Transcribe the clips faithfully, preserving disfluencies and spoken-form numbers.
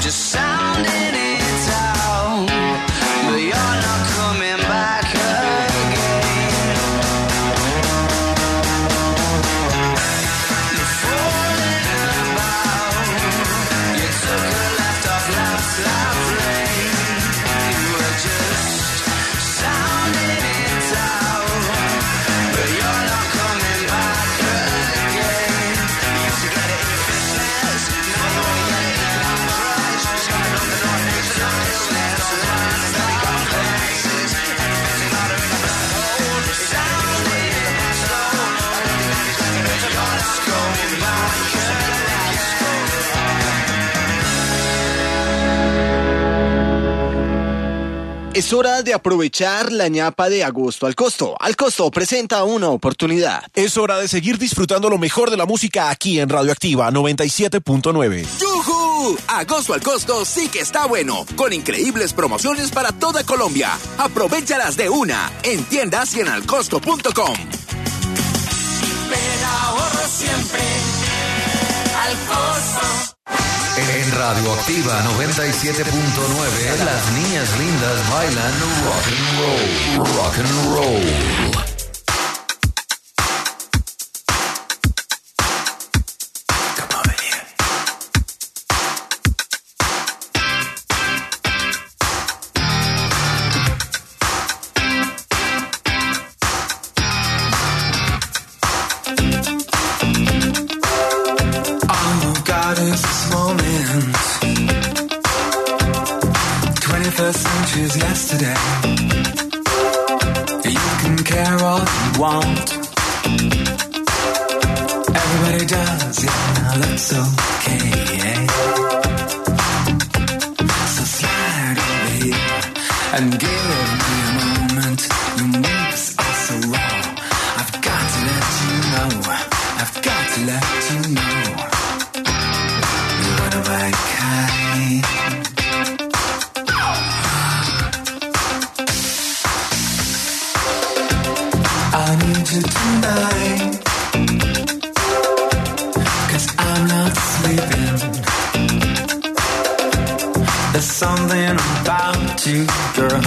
just sounding it out, but you're not coming back again. You're falling about, you took a left off last lap lane. You were just sounding it out, but you're not coming back again. You used to get it in your fitness, now you only get it in your lunch. Just gonna look at all next to the business, around and then got places. Anything's harder in a black hole. It's sounding it out, but you're not coming back again. Es hora de aprovechar la ñapa de Agosto al Costo. Al Costo presenta una oportunidad. Es hora de seguir disfrutando lo mejor de la música aquí en Radioactiva noventa y siete punto nueve. ¡Yujú! Agosto al Costo sí que está bueno, con increíbles promociones para toda Colombia. Aprovéchalas de una en tiendas y en alcosto punto com. Pero ahorro siempre al Costo. En Radioactiva noventa y siete punto nueve, las niñas lindas bailan rock and roll, rock and roll. twenty-first century's yesterday. You can care all you want. Everybody does, yeah, that's okay. So slide over here and give me a moment. Your moves are so raw. I've got to let you know. I've got to let you know. You're one of my kind. I need you tonight, 'cause I'm not sleeping. There's something about you, girl,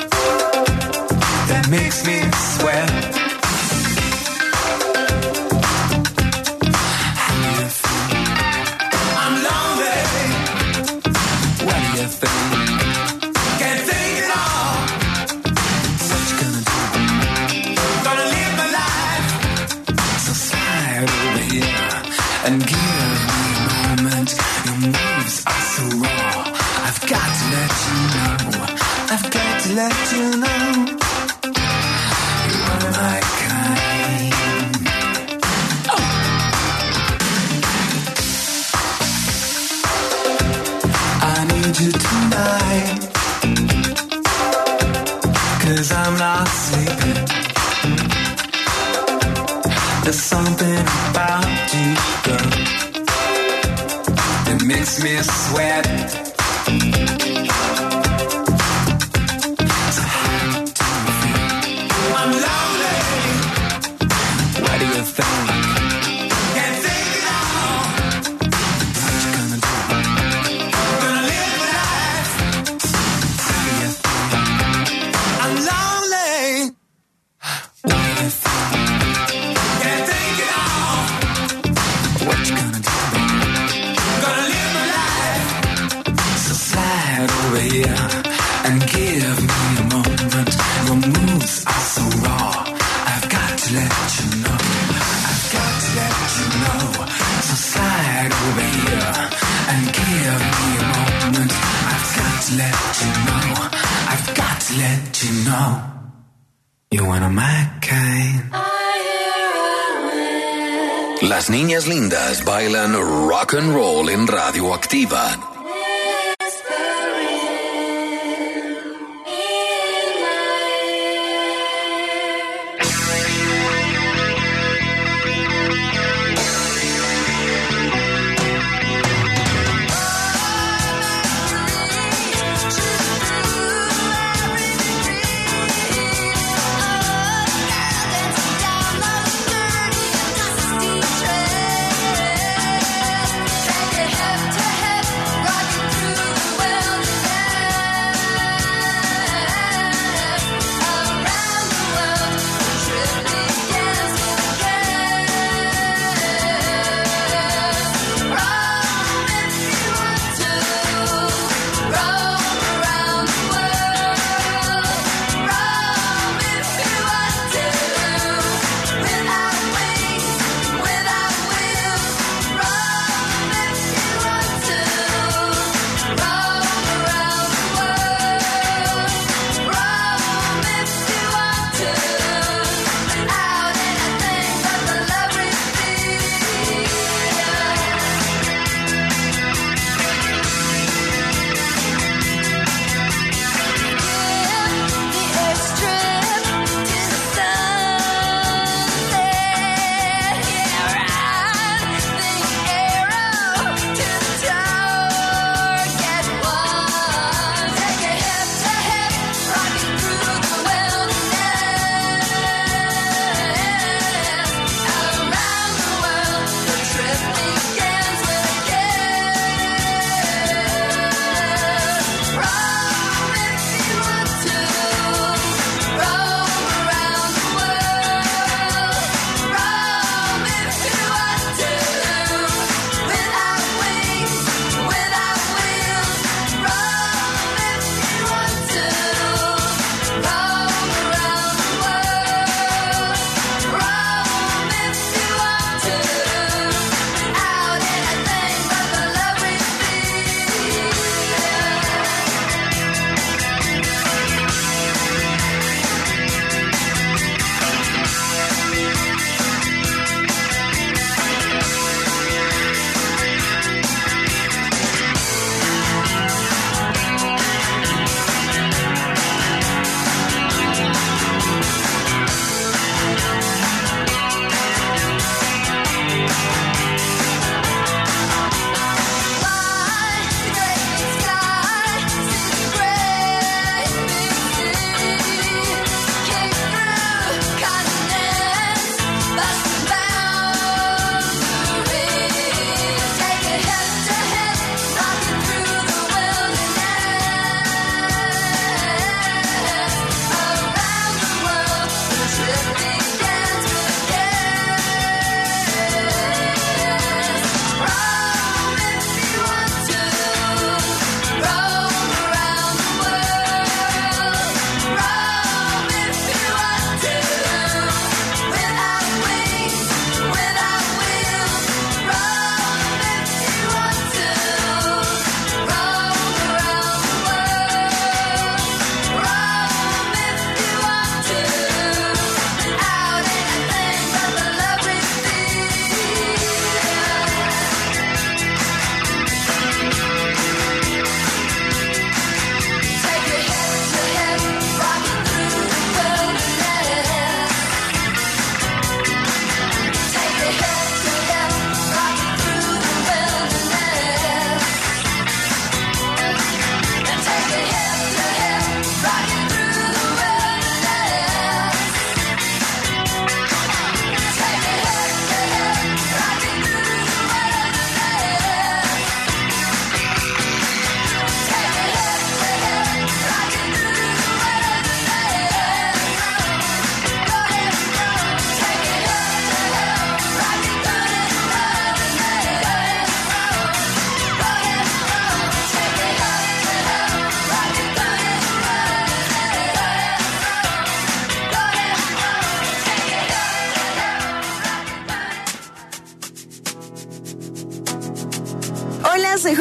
that makes me sweat. How do you feel? I'm lonely. What do you think? Can't think it all. What you gonna do? Over here and give me a moment. Your moves are so raw. I've got to let you know. I've got to let you know. You're one of my kind. Oh. I need you tonight, 'cause I'm not sleeping. There's something about you, girl, that makes me sweat. So how do you feel? I'm lonely. What do you think? Can't think it all. What you gonna do? Gonna live life. How do you think? I'm lonely. What do you think? What you gonna do? Gonna live my life. So slide over here and give me a moment. Your moves are so raw. I've got to let you know. I've got to let you know. So slide over here and give me a moment. I've got to let you know. I've got to let you know. You're one of my kind. Las niñas lindas bailan rock and roll en Radioactiva. Take it head to head.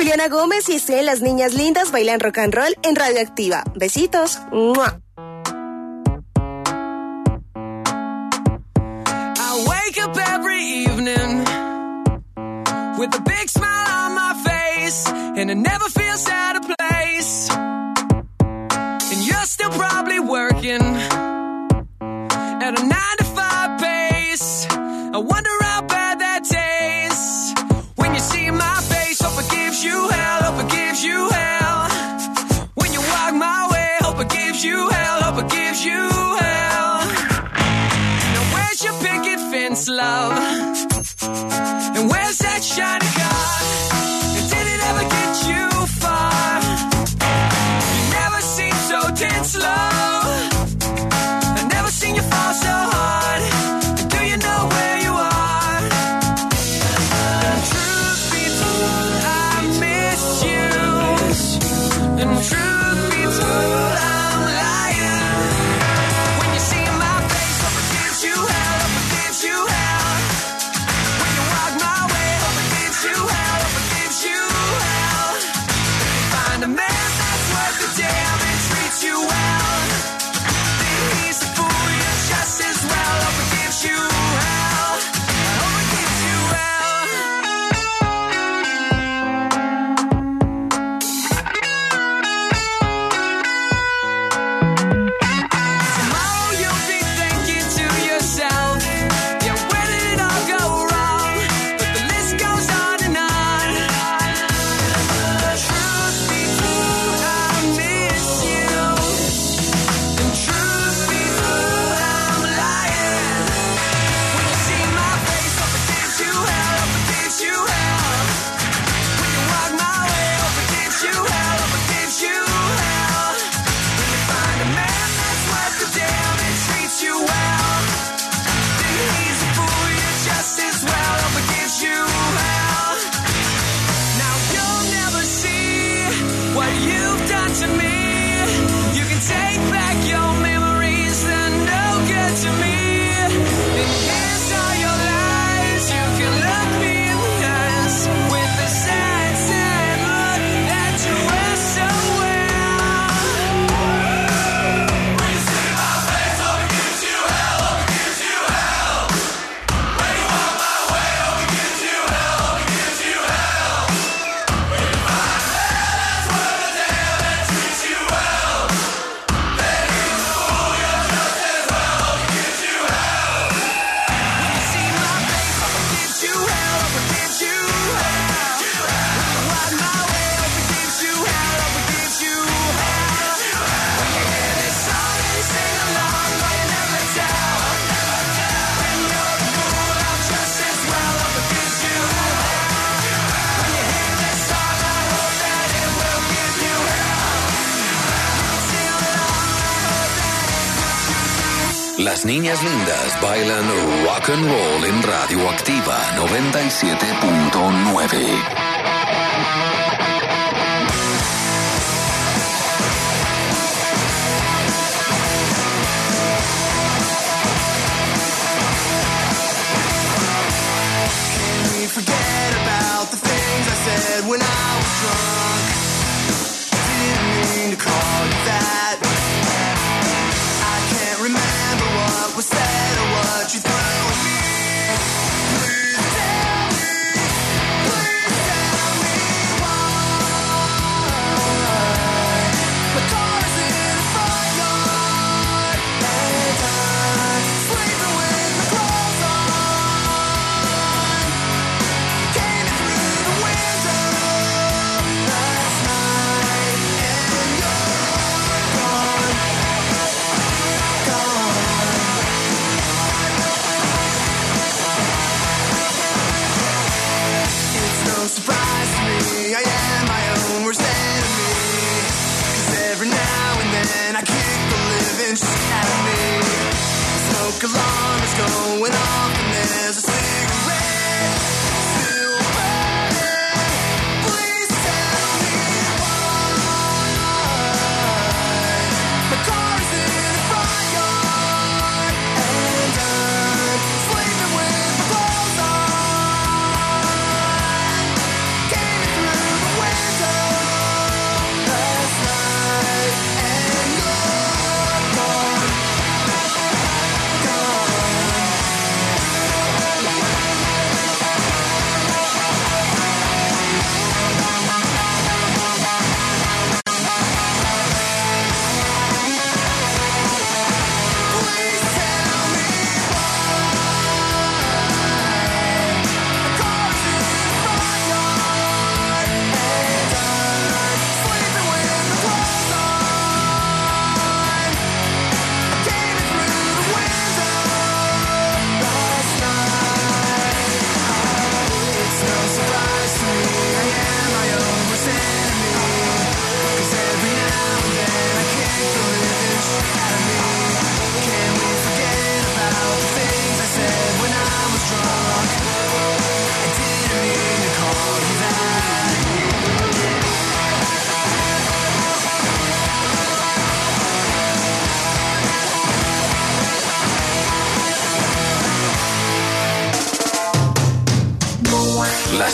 Juliana Gómez y estoy en Las Niñas Lindas Bailan Rock and Roll en Radioactiva. Besitos. ¡Mua! I wake up every evening with a big smile on my face, and it never feels out of place. And you're still probably working at a nine to five pace. I wonder how bad that tastes when you see my face. Hope it gives you hell, hope it gives you hell. When you walk my way, hope it gives you hell, hope it gives you hell. Now where's your picket fence, love? And where's that shiny car? And did it ever get you far? You never seem so tense, love. I've never seen you fall so hard. Do you know where you are? And truth be told, I miss you. And truth be told, I'm lying. When you see my face, hope it gives you hell, hope it gives you hell. When you walk my way, hope it gives you hell, hope it gives you hell. If you find a man that's worth the damn and treats you well, then he's a fool you just as well. Hope it gives you hell, hope it gives you hell. Tomorrow you'll be thinking to yourself, yeah, where did it all go wrong? But the list goes on and on. Truth be told, I miss you. And truth be told, I'm lying. When you see my face, hope it gives you hell, hope it gives you hell. When you walk my way, hope it gives you hell, hope it gives you hell. When you find a man that's worth the damn and treats you well, then he's a fool you just as well. Hope it gives you hell. Now you'll never see what you've done to me. You can take back your memories, they're no good to me. And here's all your lies. You can look me in the eyes with the sad, sad look that you wear so well. When you see my face, hope it gives you hell, hope it gives you hell. When you walk my way, hope it gives you hell, hope it gives you hell. When you find a man that's worth the damn and treats you well, then he's a fool you just as well. Hope it gives you hell. When you see my face, hope it gives you hell, hope it gives you hell. When you walk my way, hope it gives you hell, hope it gives you hell. When you hear this song and you sing along, but you never tell. When you're a fool, I'm just as well, hope it gives you hell. When you hear this song, I hope that it will give you hell. You can sing along, I hope that it puts you through. Las niñas lindas bailan rock and roll en Radioactiva noventa y siete punto nueve. Can we forget about the things I said when I was drunk? Didn't mean to call you that. I can't remember what was said or what you threw at me. Please tell me, please tell me why. My car's in the front yard and I'm sleeping with my clothes on. Came in through the window last night and you're gone, gone. It's no surprise to me, I am my own worst enemy. 'Cause every now and then I kick the living shit out of me. Smoke alarm is going off and there's a cigarette still burning. Please tell me why. My car's in the front yard and I'm sleeping with my clothes on. Came in through the window.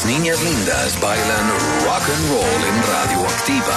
Las niñas lindas bailan rock and roll en Radioactiva.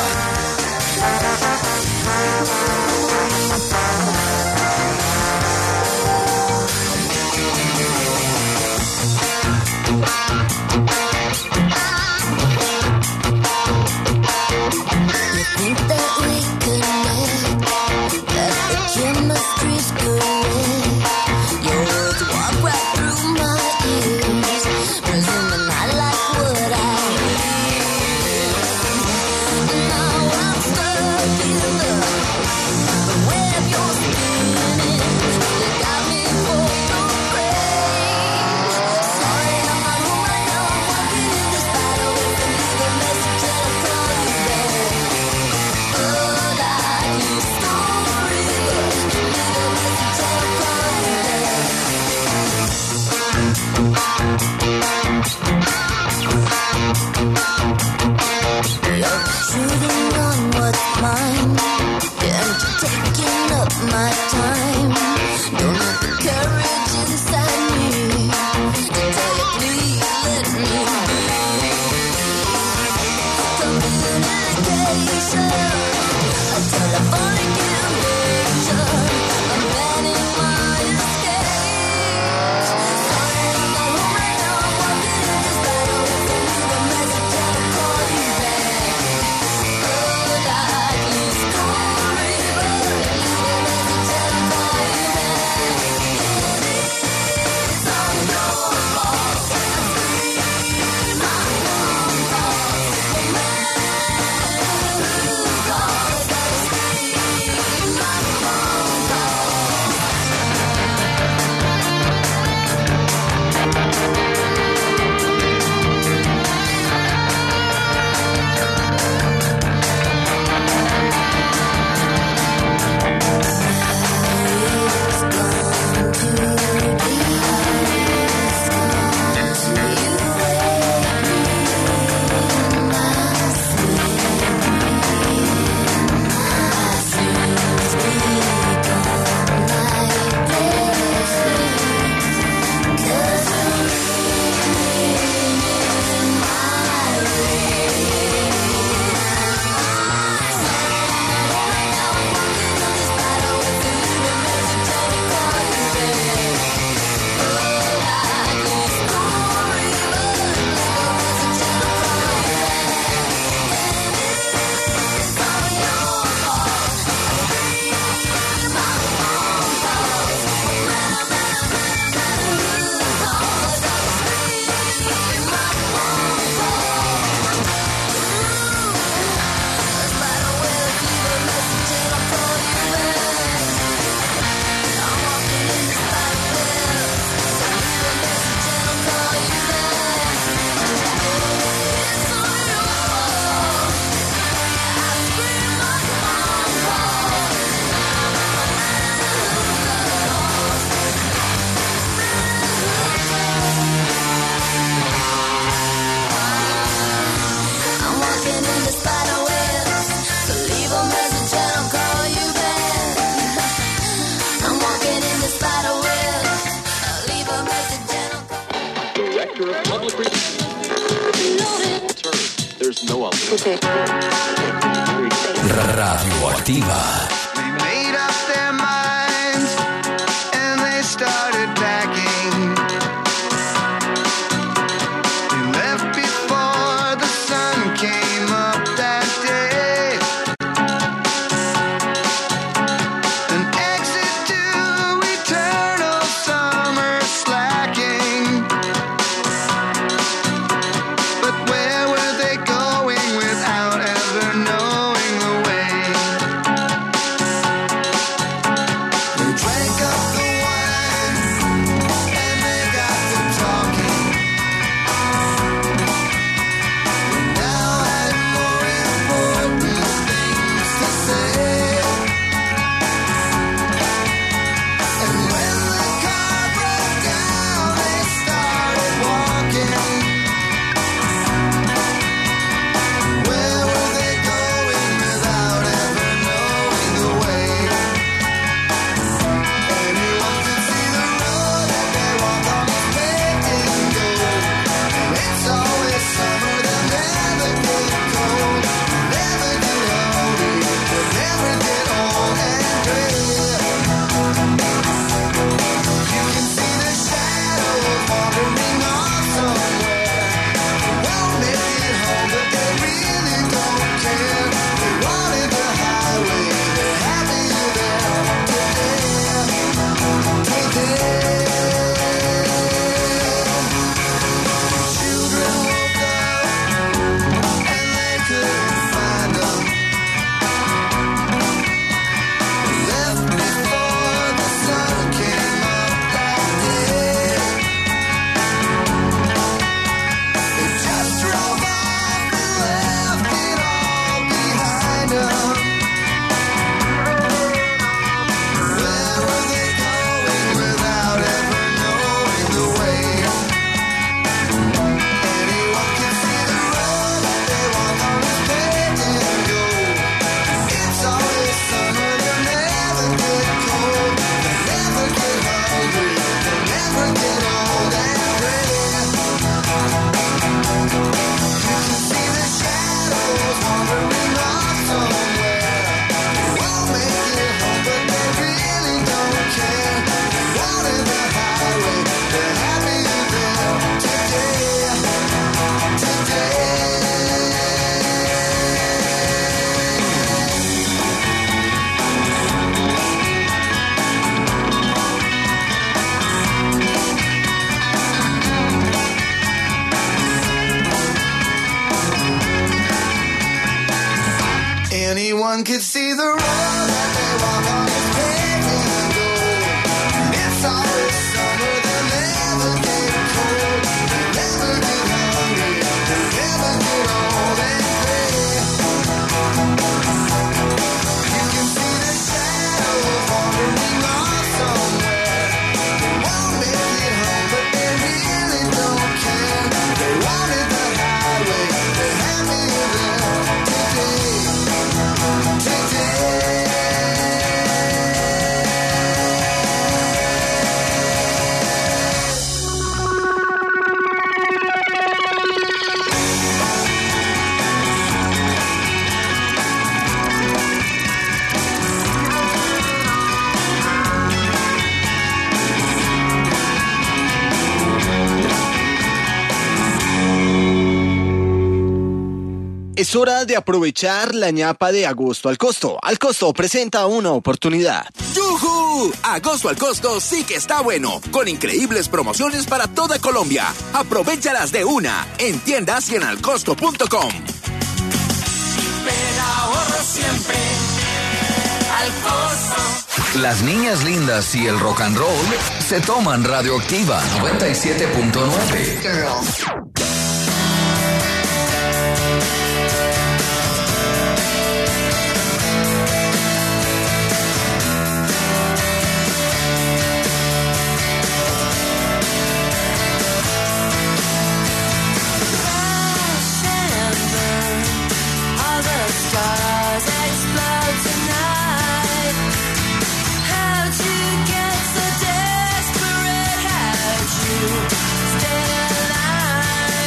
Radioactiva. They made up their minds and they started packing. They left before the sun came up that day. An exit to eternal summer slacking. But where were they going without ever knowing the way? Anyone could see the road that they walk on is paved in gold. It's always summer, they never get cold. They never get hungry, they never get old and gray. You can see the shadows wandering off somewhere. They won't make it home, but they really don't care. They wanted the highway, they had me there today. Es hora de aprovechar la ñapa de Agosto al Costo. Al Costo presenta una oportunidad. ¡Yujú! Agosto al Costo sí que está bueno, con increíbles promociones para toda Colombia. Aprovéchalas de una en tiendas y en alcosto punto com. Pero ahorro siempre al Costo. Las niñas lindas y el rock and roll se toman Radioactiva noventa y siete punto nueve. Stay alive.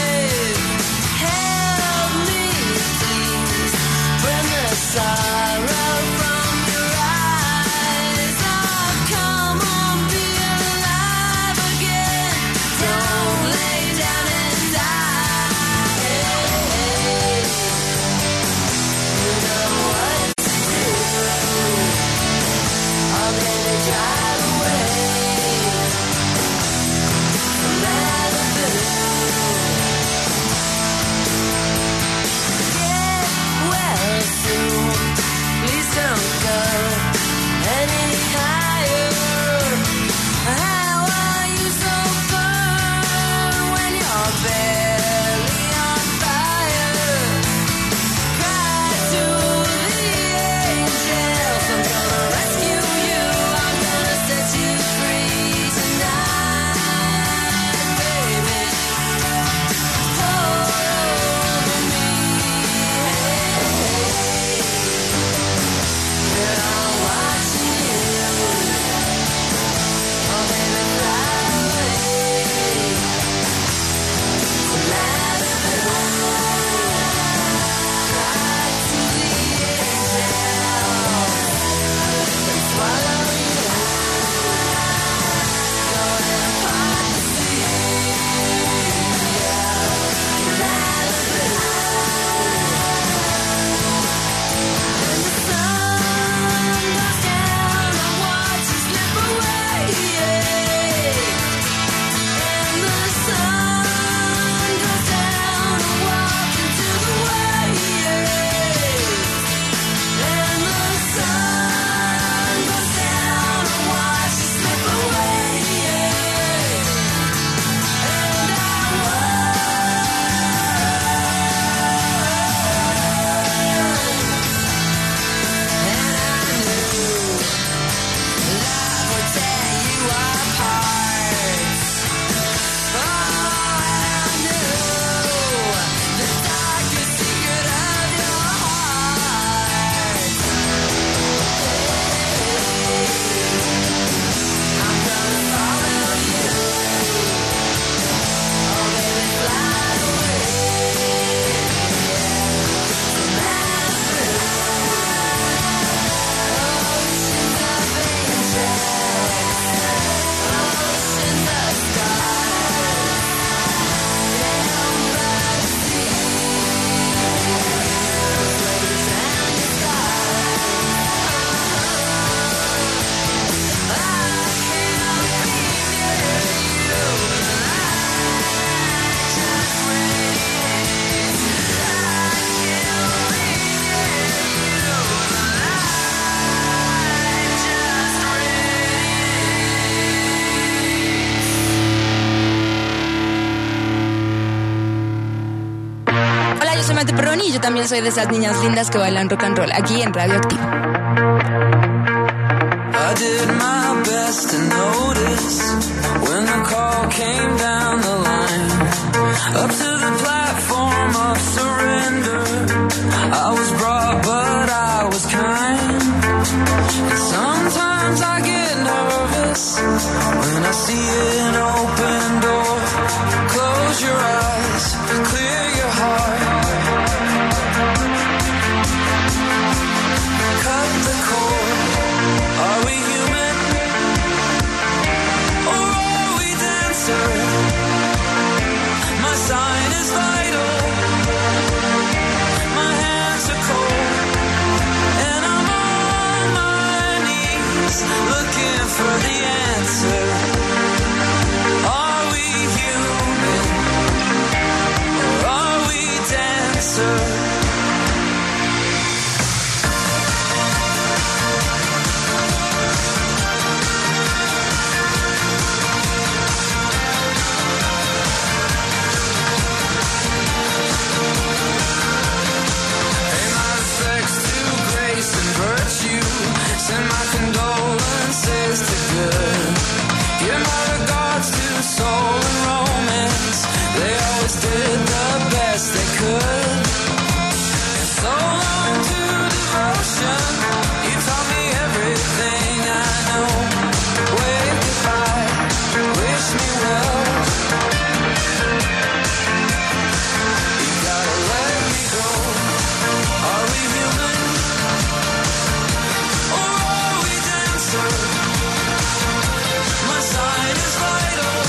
yo también soy de esas niñas lindas que bailan rock and roll, aquí en Radio Activa. I did my best to notice when the call came down the line. Up to the platform of surrender, I was brought but I was kind. And sometimes I get nervous when I see an open door. Close your eyes, clear your heart. Cut the cord. Are we human? Or are we dancer? My sign is vital. My hands are cold. And I'm on my knees looking for the answer. Are we human? Or are we dancer? Send my condolences to good. Give my regards to soul and romance. They always did the best they could. So long to devotion. You taught me everything I know. Wave goodbye, wish me well. You gotta let me go. Are we human? My sign is vital.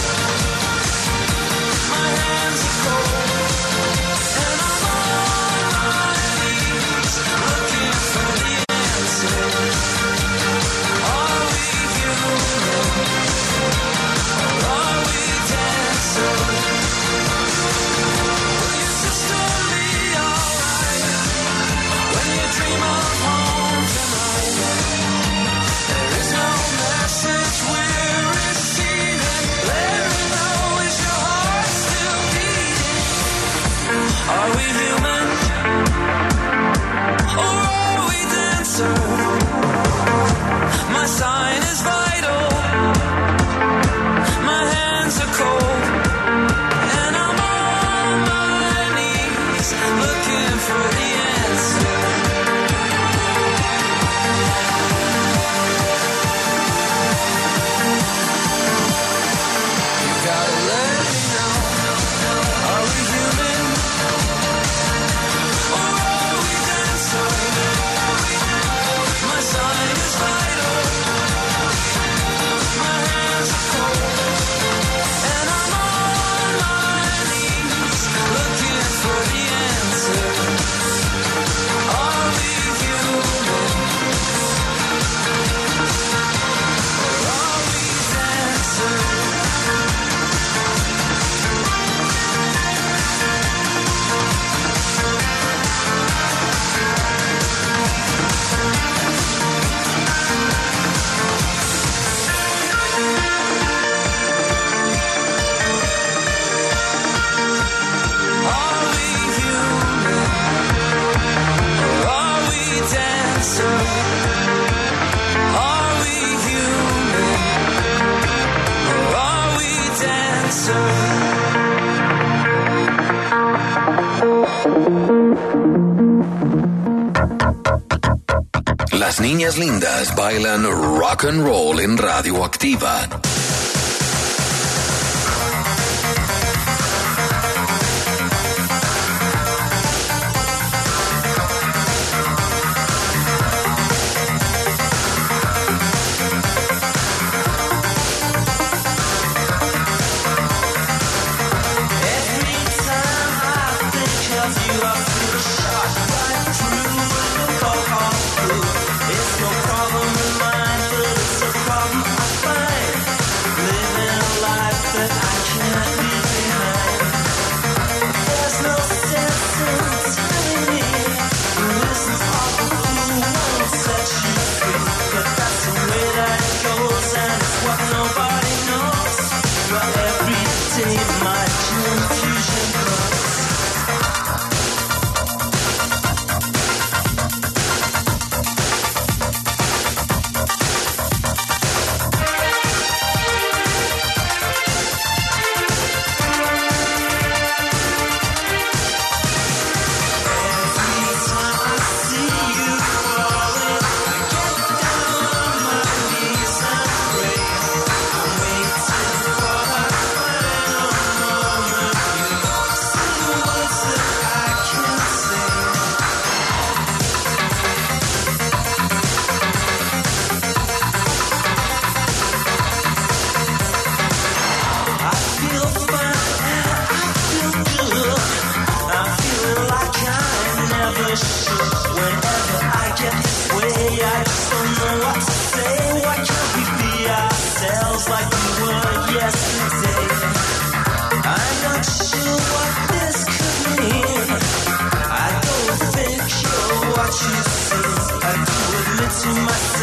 My hands are cold. And I'm on my knees looking for the answer. Are we human? Or are we dancer? Will your sister be alright when you dream of home tonight? There is no message we're receiving. Let me know, is your heart still beating? Are we human? Or are we dancer? My sign is vital. My hands are cold. And I'm on my knees looking for the answer. Las niñas lindas bailan rock and roll en Radio Activa. It's no problem in mine, but it's a problem I find.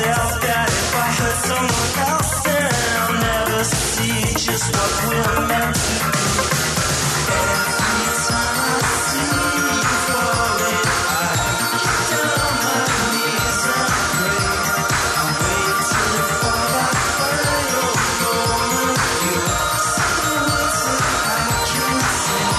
myself that if I hurt someone else, then I'll never see just what we're meant to do. Every time I see you falling, I get down my knees and pray. I wait till for that final moment. You're the words that I can say.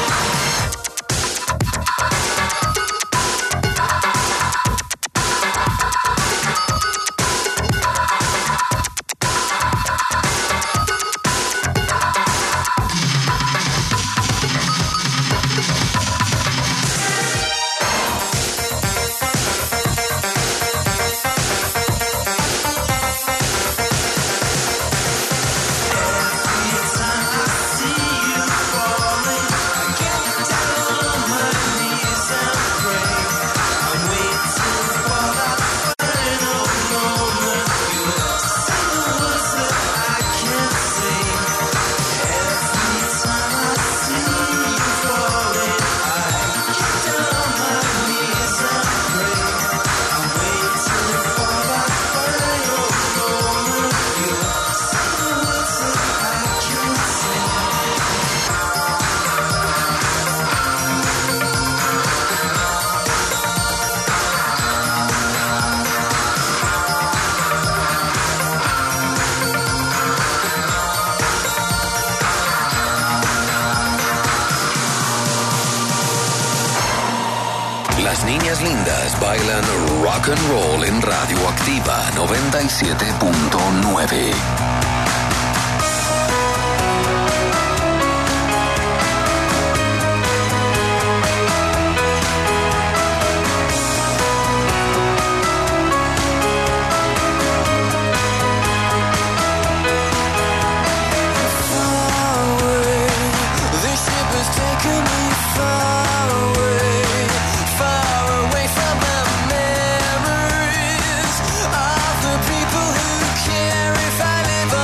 Las niñas lindas bailan rock and roll en Radioactiva noventa y siete punto nueve. People who care if I live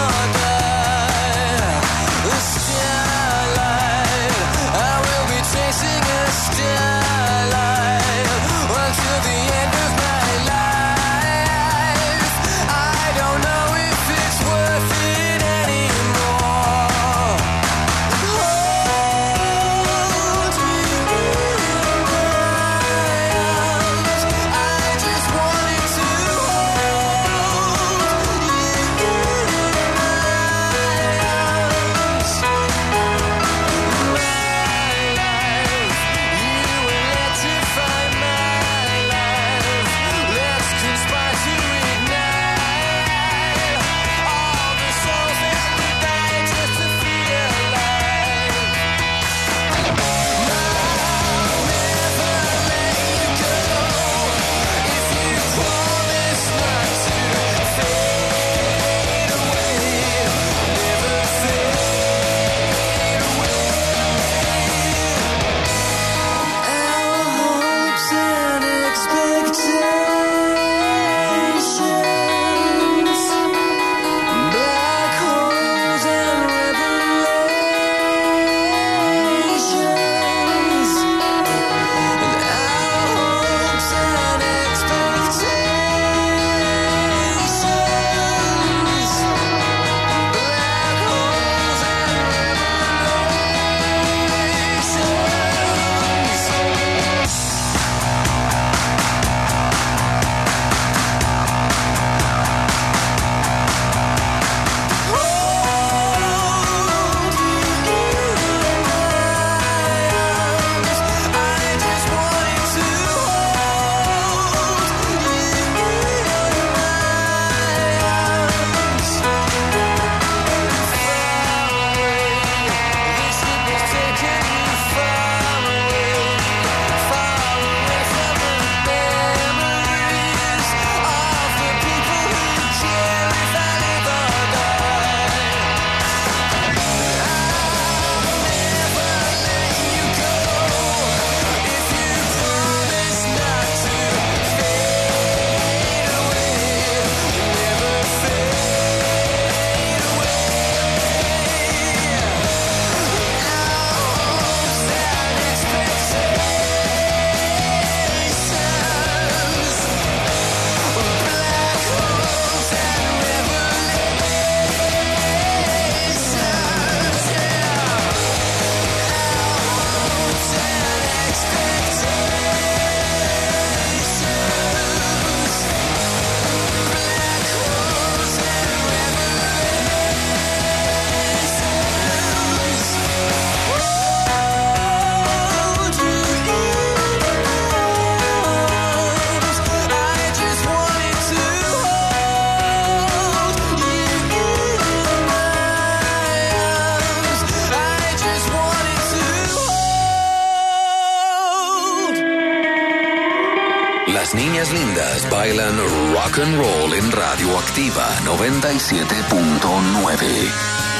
bailan rock and roll en Radioactiva noventa y siete punto nueve.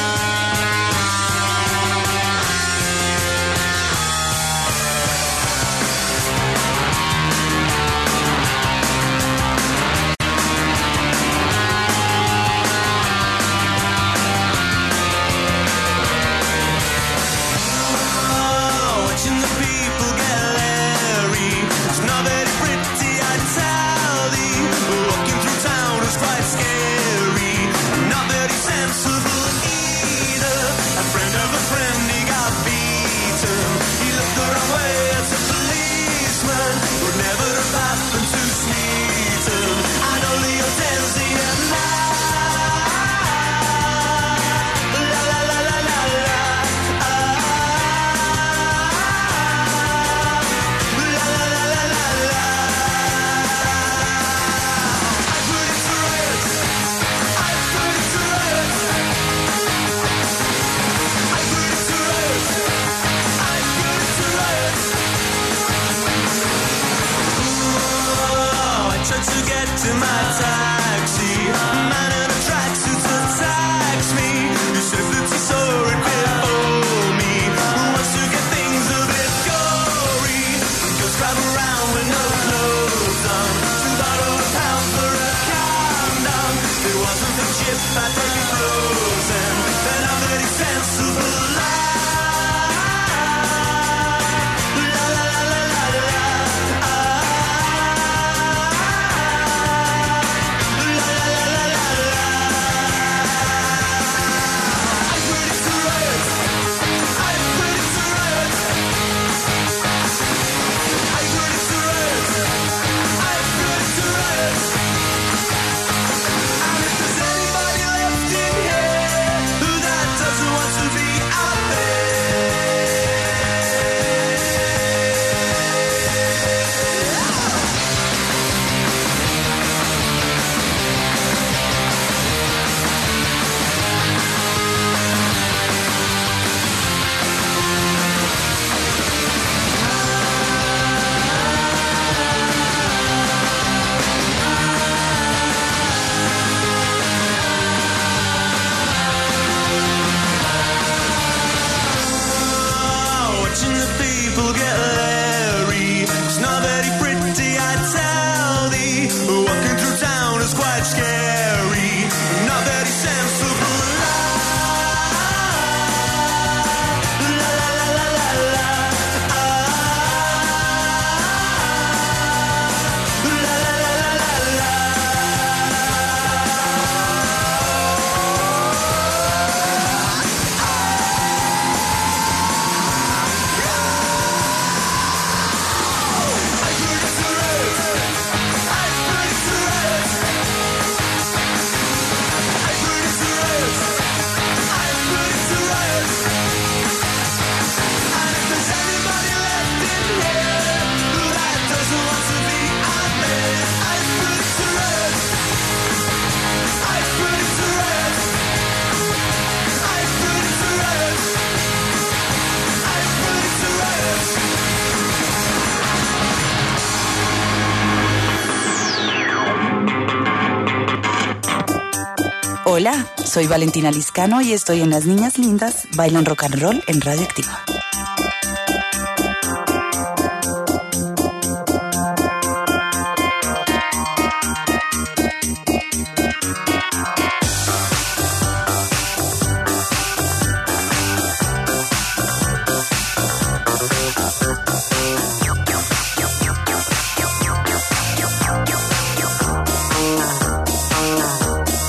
Hola, soy Valentina Liscano y estoy en Las Niñas Lindas Bailan Rock and Roll en Radioactiva.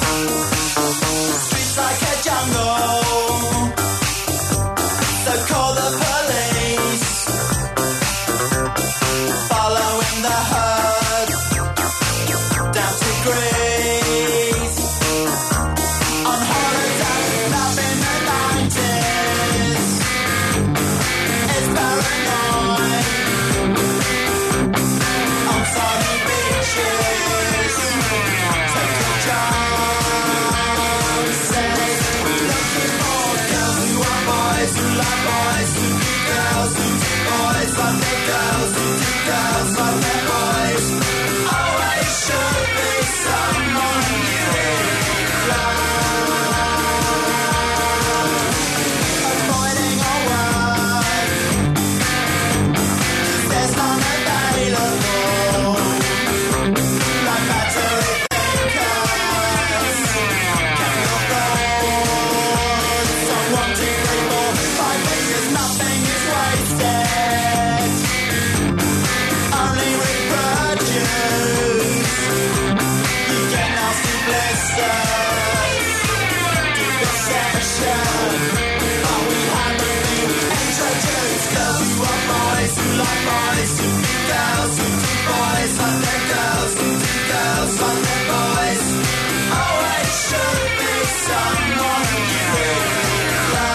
Cold girls want their boys. Always should be someone you really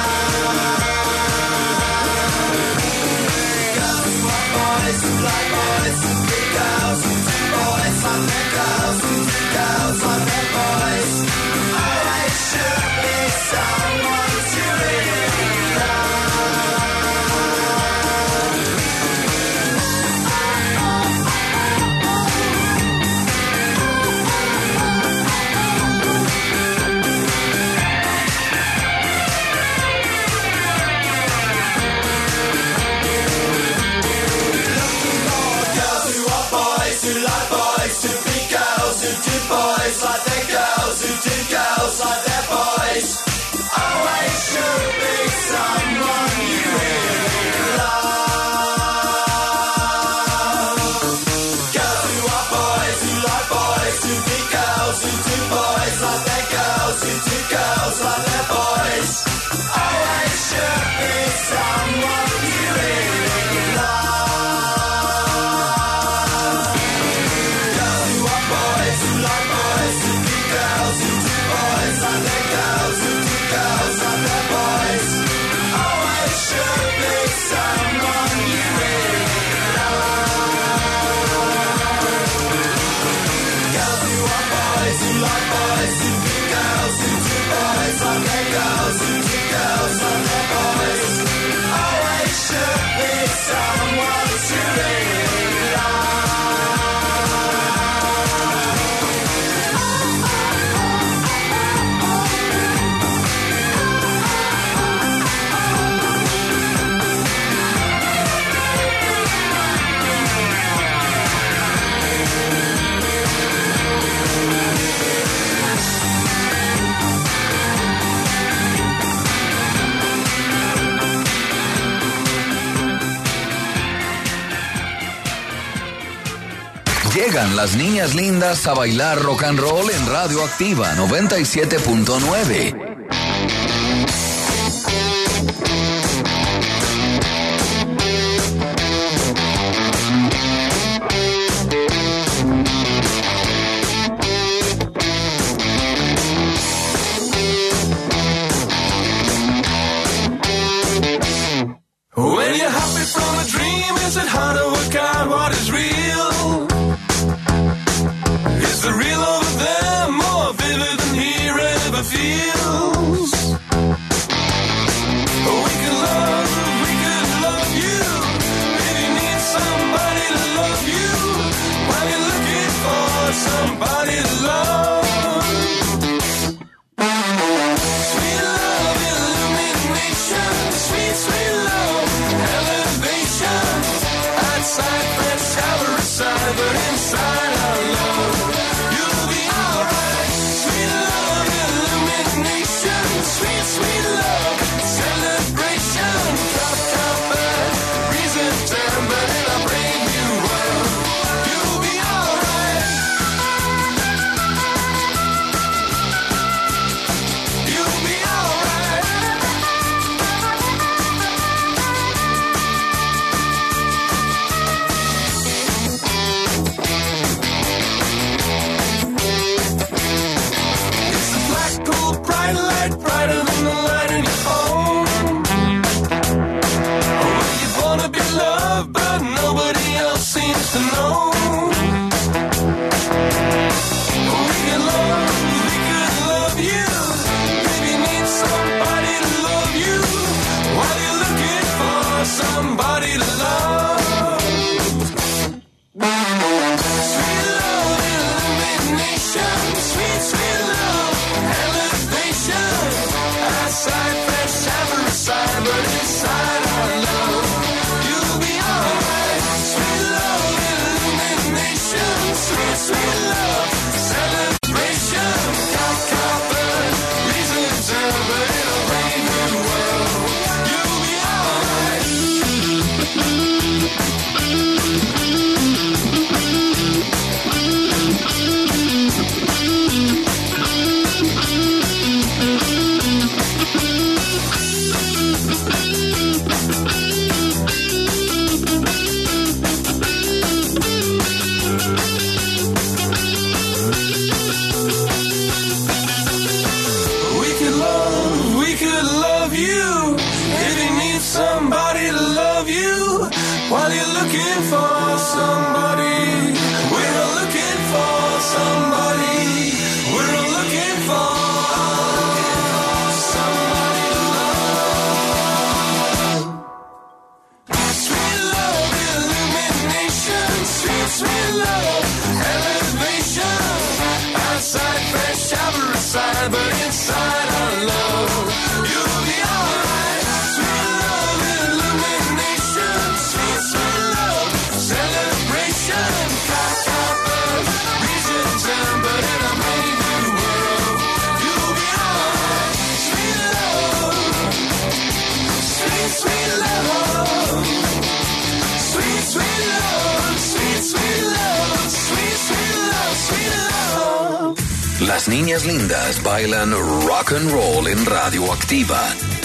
love. Girls want boys who like boys. Three girls and two boys want their girls. And two girls want their boys. Always should be someone you really who like boys, who be girls, who do boys like their girls, who do girls like their boys. Always should be someone you really love. Girls who are boys, who like boys, who be girls, who do boys like their girls, who do girls like their boys. Always should be someone you really love. Llegan las niñas lindas a bailar rock and roll en Radio Activa noventa y siete punto nueve. When you're happy from a dream, is it hard to work out what is real? Is the real over there more vivid than here ever feels? We could love, we could love you. If you need somebody to love you, while you're looking for somebody to love. Sweet love, illumination, sweet, sweet love, elevation. Outside, fresh shower aside, but inside our love, you'll be alright. Sweet love, illumination, sweet, sweet love, celebration. Drop, drop, back, reason turn, but in a brave new world, you'll be alright. You'll be alright. It's a black gold bright light, brighter than the light in your home. Oh, you wanna be loved, but nobody else seems to know. We can love, we could love you. If you need somebody to love you, while you're looking for somebody to love. Sweet love, illumination, sweet, sweet love, elevation. Outside, fresh shower aside, but inside our love, you'll be alright. Sweet love, illumination, sweet, sweet love, celebration. Cop, copper, reason turn, but in a brave new world, you'll be alright. time, but inside our love, you'll be alright. Sweet love, illumination, sweet, sweet love, celebration. Got our birth, reason time, but in a brave new world, you'll be alright. Sweet love, sweet, sweet love, sweet, sweet love, sweet, sweet love, sweet, sweet love, sweet love. Las niñas lindas bailan rock and roll en Radioactiva.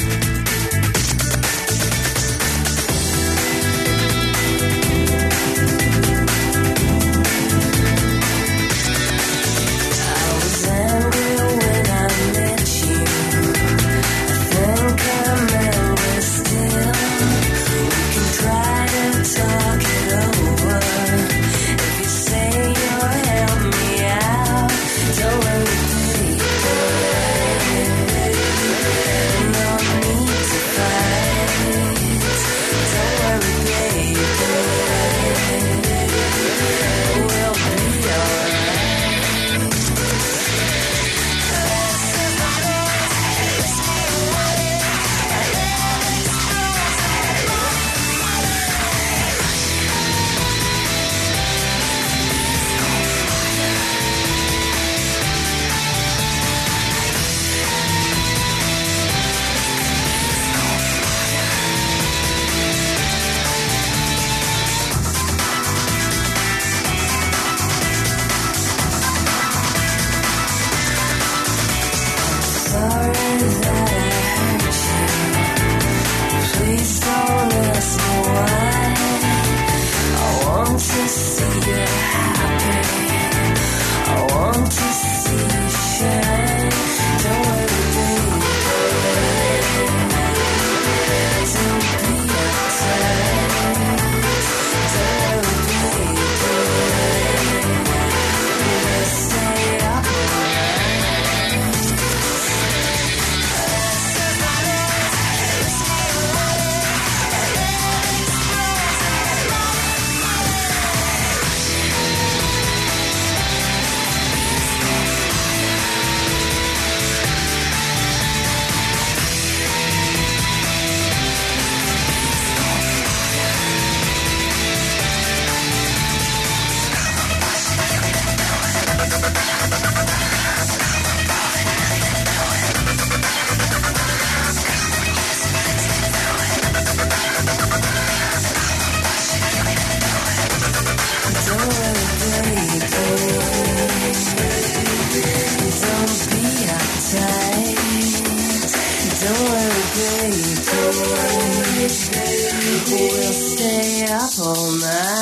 We'll stay up all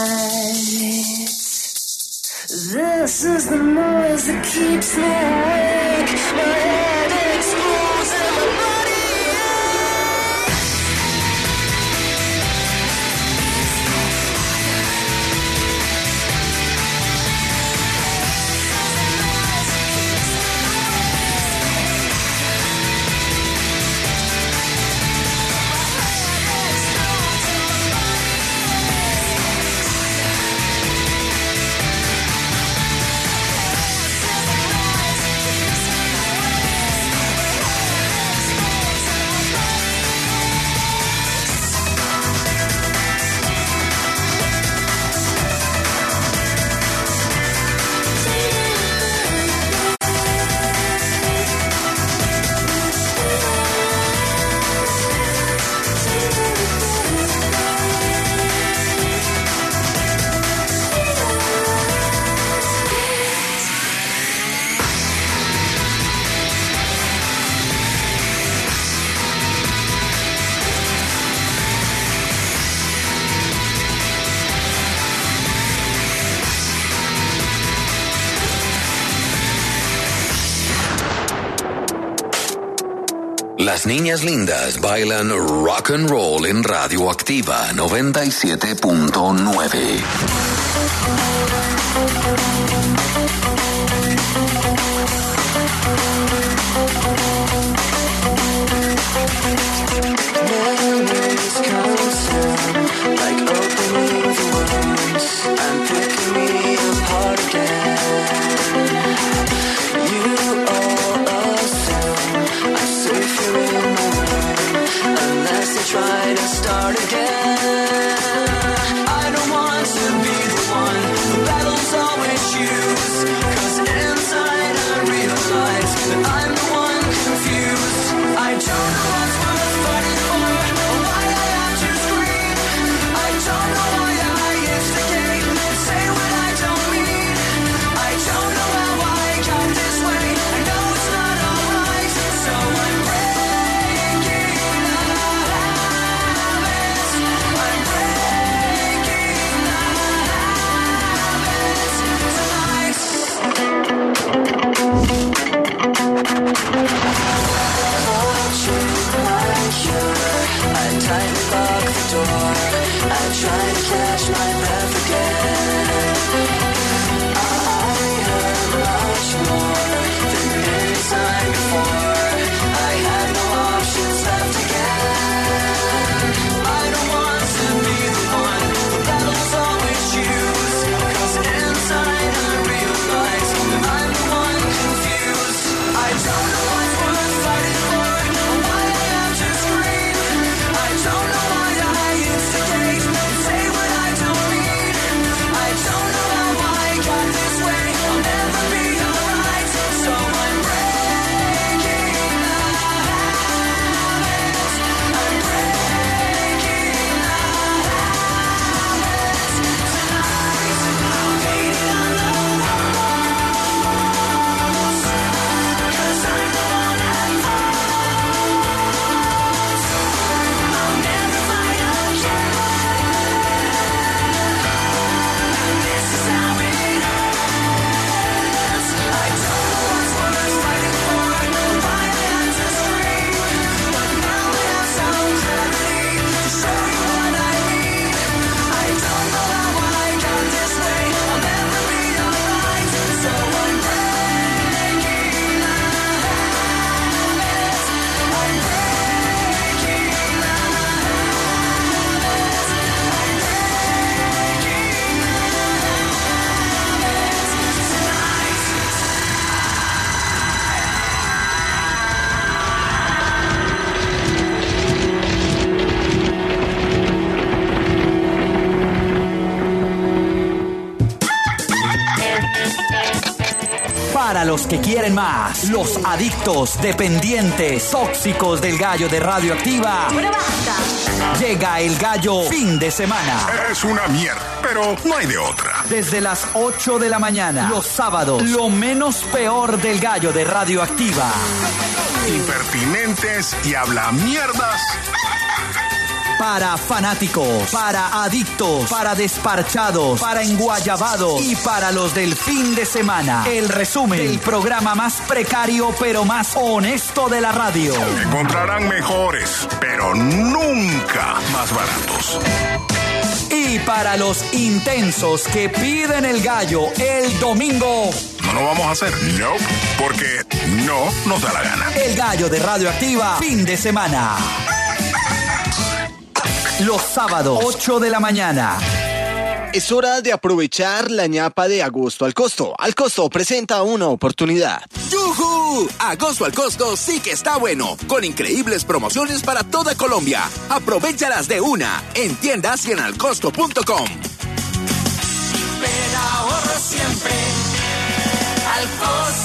night. This is the noise that keeps me awake. My head explodes and my body Las niñas lindas bailan rock and roll en Radioactiva noventa y siete punto nueve. apart again. You owe us Para los que quieren más, los adictos, dependientes, tóxicos del gallo de Radioactiva. Pero basta. Llega el gallo fin de semana. Es una mierda, pero no hay de otra. Desde las ocho de la mañana, los sábados, lo menos peor del gallo de Radioactiva. Impertinentes y habla mierdas. Para fanáticos, para adictos, para desparchados, para enguayabados y para los del fin de semana. El resumen del programa más precario pero más honesto de la radio. Encontrarán mejores, pero nunca más baratos. Y para los intensos que piden el gallo el domingo. No lo vamos a hacer, no, porque no nos da la gana. El gallo de Radioactiva, fin de semana. Los sábados, ocho de la mañana. Es hora de aprovechar la ñapa de Agosto al Costo. Al Costo presenta una oportunidad. ¡Yujú! Agosto al Costo sí que está bueno, con increíbles promociones para toda Colombia. Aprovéchalas de una en tiendas y en alcosto punto com. Ven ahorro siempre al Costo.